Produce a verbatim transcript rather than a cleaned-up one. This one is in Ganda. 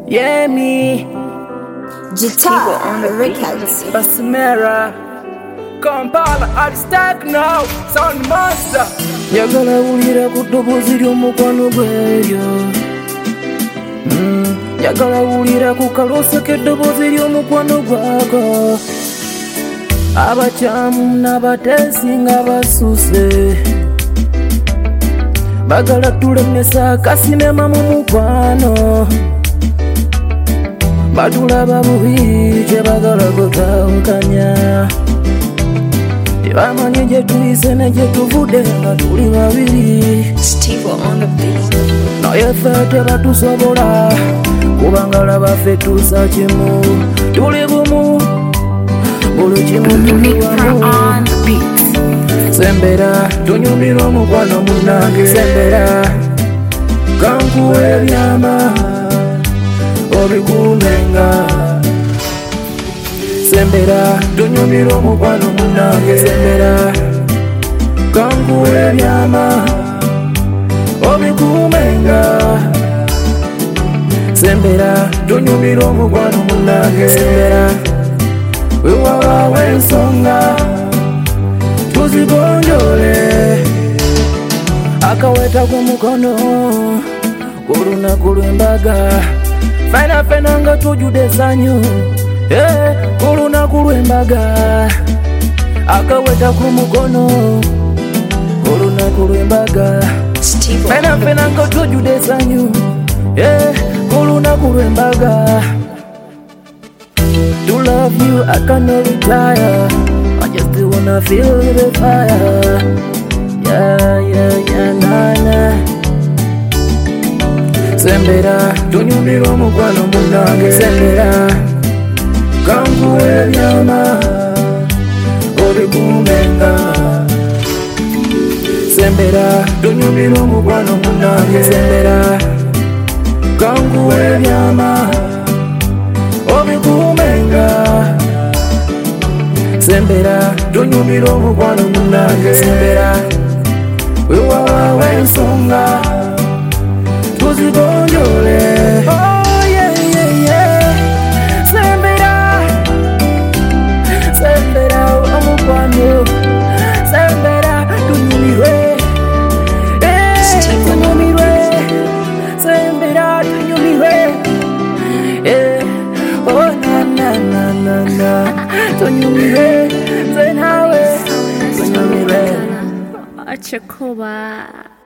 Yeah, me. Guitar on the records. Basimera. Kampala, I'll stack now. Sound master. Yagala ulira kutobozi ly'omukwano gweyo. Mm. Yagala ulira kukalosa k'eddobozi ly'omukwano gwago. Abakyamu n'abateesi nga basuse. Bagala tulemesa kasinema mu mukwano. Batulaba bubi gye bagala gotawukanya. Tebamanyi gye tuyise ne gye tuvudde nga tuli babiri. Steve on the beat. Naye ffe tebatusobola kubanga laba ffe tusa kimu. Tuli bumu buli kimu tuli wamu. Sembera tunyumira omukwano munnange. Sembera kankuwa ebyama obikumenga. Sembera tunyumira omukwano munnange. Sembera kankuwa ebyama obikumenga. Sembera tunyumira omukwano munnange. Sembera wewawawo ensonga tuzigonjole. Akaweta k'omukono kulunaku lw'embaga. Fena fena nga tujjude essanyu eh, kulunaku lw'embaga. Akaweta k'omukono kulunaku lw'embaga. Fena fena nga tujjude essanyu eh, kulunaku lw'embaga. To love you I cannot retire. I just wanna feel the fire. Yeah, yeah, yeah, nah, nah. Sembera tunyumira omukwano munnange. Sembera kankuwa ebyama obikumenga. Sembera tunyumira omukwano munnange. Sembera kankuwa ebyama obikumenga. Sembera tunyumira omukwano munnange. Sembera wewawawo ensonga tuzigonjole. Oh yeah yeah yeah. Sembera Sembera omukwano. Sembera tunyumirwe eh, tunyumirwe. Sembera tunyumirwe eh, oh na na na na na. Tunyumirwe zenawe tunyumirwe. Achakuba.